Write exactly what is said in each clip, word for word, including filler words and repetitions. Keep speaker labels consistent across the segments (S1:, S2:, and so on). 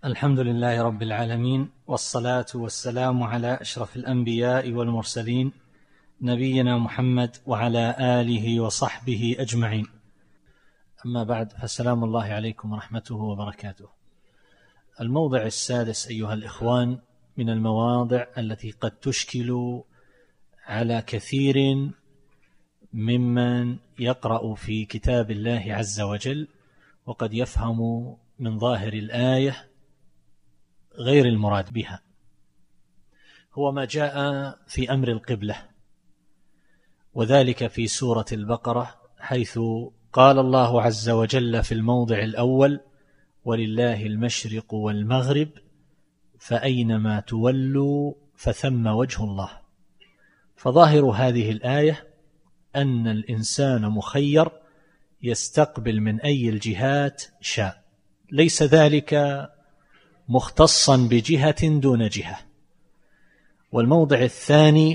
S1: الحمد لله رب العالمين، والصلاة والسلام على أشرف الأنبياء والمرسلين نبينا محمد وعلى آله وصحبه أجمعين. أما بعد، فالسلام الله عليكم ورحمته وبركاته. الموضع السادس أيها الإخوان من المواضع التي قد تشكل على كثير ممن يقرأ في كتاب الله عز وجل، وقد يفهم من ظاهر الآية غير المراد بها، هو ما جاء في أمر القبلة، وذلك في سورة البقرة، حيث قال الله عز وجل في الموضع الأول: ولله المشرق والمغرب فأينما تولوا فثم وجه الله. فظاهر هذه الآية أن الإنسان مخير يستقبل من أي الجهات شاء، ليس ذلك مختصا بجهة دون جهة. والموضع الثاني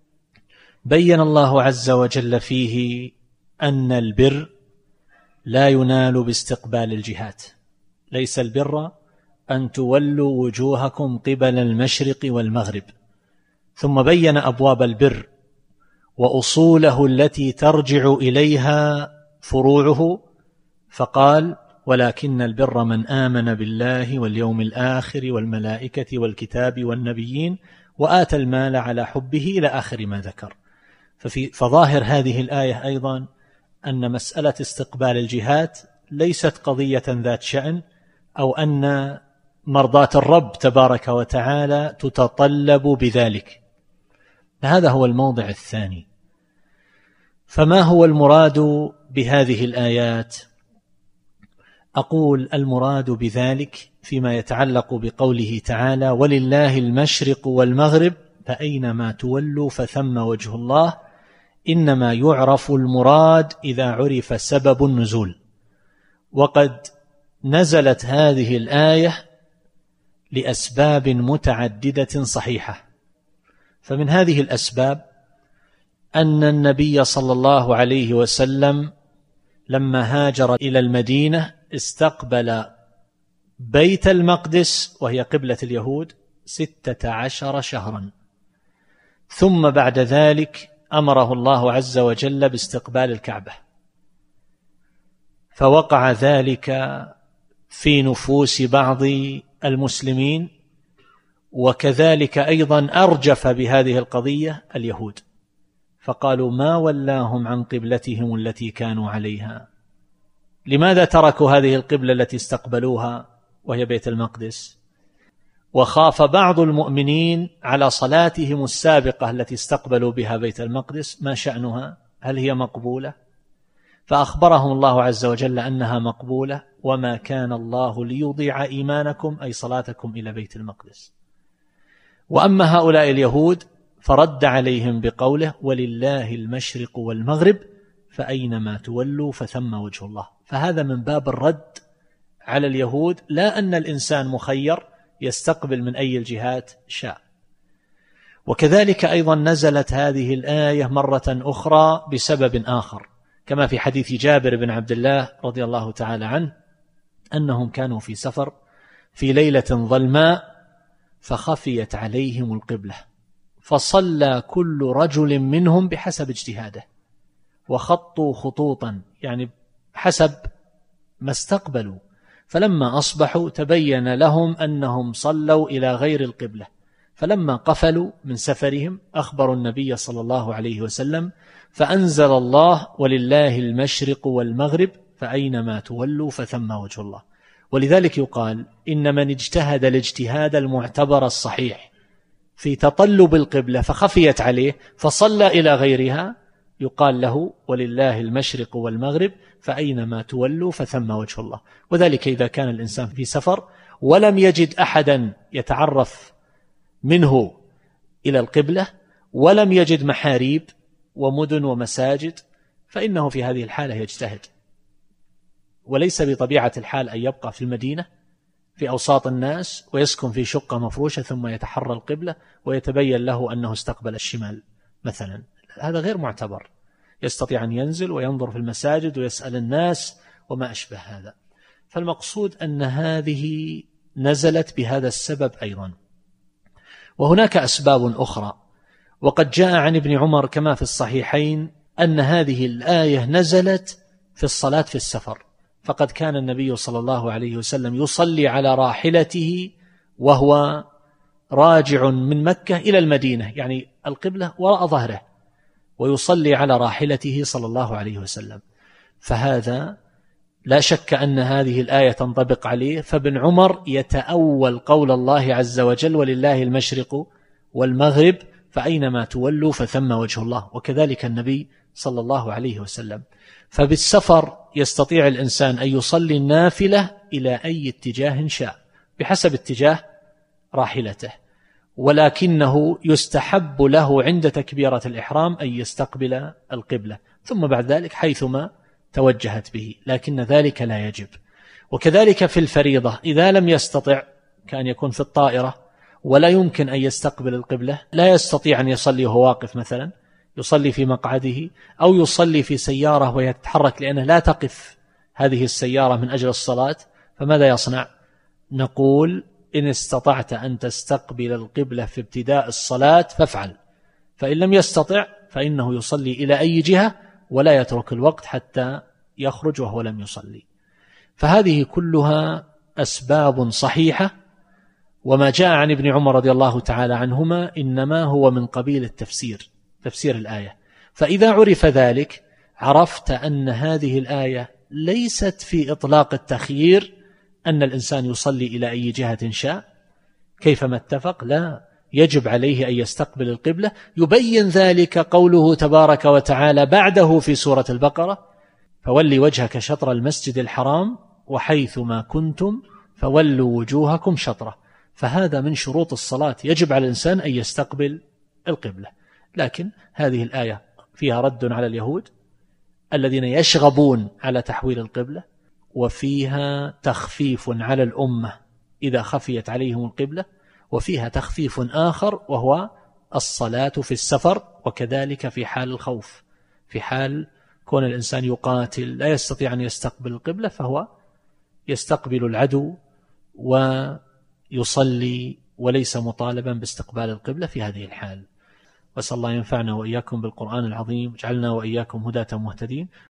S1: بين الله عز وجل فيه أن البر لا ينال باستقبال الجهات، ليس البر أن تولوا وجوهكم قبل المشرق والمغرب، ثم بين أبواب البر وأصوله التي ترجع إليها فروعه، فقال: ولكن البر من آمن بالله واليوم الآخر والملائكة والكتاب والنبيين وآتى المال على حبه إلى آخر ما ذكر. ففي فظاهر هذه الآية أيضا أن مسألة استقبال الجهات ليست قضية ذات شأن، أو أن مرضاة الرب تبارك وتعالى تتطلب بذلك. هذا هو الموضع الثاني. فما هو المراد بهذه الآيات؟ أقول: المراد بذلك فيما يتعلق بقوله تعالى: ولله المشرق والمغرب فأينما تولوا فثم وجه الله، إنما يعرف المراد إذا عرف سبب النزول. وقد نزلت هذه الآية لأسباب متعددة صحيحة. فمن هذه الأسباب أن النبي صلى الله عليه وسلم لما هاجر إلى المدينة استقبل بيت المقدس وهي قبلة اليهود ستة عشر شهرا، ثم بعد ذلك أمره الله عز وجل باستقبال الكعبة، فوقع ذلك في نفوس بعض المسلمين، وكذلك أيضا أرجف بهذه القضية اليهود، فقالوا: ما ولاهم عن قبلتهم التي كانوا عليها؟ لماذا تركوا هذه القبلة التي استقبلوها وهي بيت المقدس؟ وخاف بعض المؤمنين على صلاتهم السابقة التي استقبلوا بها بيت المقدس، ما شأنها؟ هل هي مقبولة؟ فأخبرهم الله عز وجل أنها مقبولة: وما كان الله ليضيع إيمانكم، أي صلاتكم إلى بيت المقدس. وأما هؤلاء اليهود فرد عليهم بقوله: ولله المشرق والمغرب فأينما تولوا فثم وجه الله. فهذا من باب الرد على اليهود، لا أن الإنسان مخير يستقبل من أي الجهات شاء. وكذلك أيضا نزلت هذه الآية مرة أخرى بسبب آخر، كما في حديث جابر بن عبد الله رضي الله تعالى عنه أنهم كانوا في سفر في ليلة ظلماء فخفيت عليهم القبلة، فصلى كل رجل منهم بحسب اجتهاده، وخطوا خطوطا يعني حسب ما استقبلوا، فلما أصبحوا تبين لهم أنهم صلوا إلى غير القبلة، فلما قفلوا من سفرهم أخبروا النبي صلى الله عليه وسلم، فأنزل الله: ولله المشرق والمغرب فأينما تولوا فثم وجه الله. ولذلك يقال: إن من اجتهد الاجتهاد المعتبر الصحيح في تطلب القبلة فخفيت عليه فصلى إلى غيرها، يقال له: ولله المشرق والمغرب فأينما تولوا فثم وجه الله. وذلك إذا كان الإنسان في سفر ولم يجد أحدا يتعرف منه إلى القبلة، ولم يجد محاريب ومدن ومساجد، فإنه في هذه الحالة يجتهد، وليس بطبيعة الحال أن يبقى في المدينة في أوساط الناس ويسكن في شقة مفروشة ثم يتحرى القبلة ويتبين له أنه استقبل الشمال مثلا. هذا غير معتبر. يستطيع أن ينزل وينظر في المساجد ويسأل الناس وما أشبه هذا. فالمقصود أن هذه نزلت بهذا السبب أيضا. وهناك أسباب أخرى، وقد جاء عن ابن عمر كما في الصحيحين أن هذه الآية نزلت في الصلاة في السفر، فقد كان النبي صلى الله عليه وسلم يصلي على راحلته وهو راجع من مكة إلى المدينة، يعني القبلة وراء ظهره، ويصلي على راحلته صلى الله عليه وسلم، فهذا لا شك أن هذه الآية تنطبق عليه. فابن عمر يتأول قول الله عز وجل ولله المشرق والمغرب فأينما تولوا فثم وجه الله، وكذلك النبي صلى الله عليه وسلم. فبالسفر يستطيع الإنسان أن يصلي النافلة إلى أي اتجاه شاء بحسب اتجاه راحلته، ولكنه يستحب له عند تكبيرة الإحرام أن يستقبل القبلة، ثم بعد ذلك حيثما توجهت به، لكن ذلك لا يجب. وكذلك في الفريضة إذا لم يستطع، كان يكون في الطائرة ولا يمكن أن يستقبل القبلة، لا يستطيع أن يصلي وهو واقف مثلا، يصلي في مقعده أو يصلي في سيارة ويتحرك لأنه لا تقف هذه السيارة من أجل الصلاة، فماذا يصنع؟ نقول إن استطعت أن تستقبل القبلة في ابتداء الصلاة فافعل، فإن لم يستطع فإنه يصلي إلى أي جهة ولا يترك الوقت حتى يخرج وهو لم يصلي. فهذه كلها أسباب صحيحة، وما جاء عن ابن عمر رضي الله تعالى عنهما إنما هو من قبيل التفسير، تفسير الآية. فإذا عرف ذلك عرفت أن هذه الآية ليست في إطلاق التخيير أن الإنسان يصلي إلى أي جهة شاء كيفما اتفق، لا، يجب عليه أن يستقبل القبلة. يبين ذلك قوله تبارك وتعالى بعده في سورة البقرة: فولي وجهك شطر المسجد الحرام وحيثما كنتم فولوا وجوهكم شطره. فهذا من شروط الصلاة، يجب على الإنسان أن يستقبل القبلة. لكن هذه الآية فيها رد على اليهود الذين يشغبون على تحويل القبلة، وفيها تخفيف على الأمة إذا خفيت عليهم القبلة، وفيها تخفيف آخر وهو الصلاة في السفر، وكذلك في حال الخوف، في حال كون الإنسان يقاتل لا يستطيع أن يستقبل القبلة فهو يستقبل العدو ويصلي وليس مطالبا باستقبال القبلة في هذه الحال. وأسأل الله ينفعنا وإياكم بالقرآن العظيم، اجعلنا وإياكم هداة مهتدين.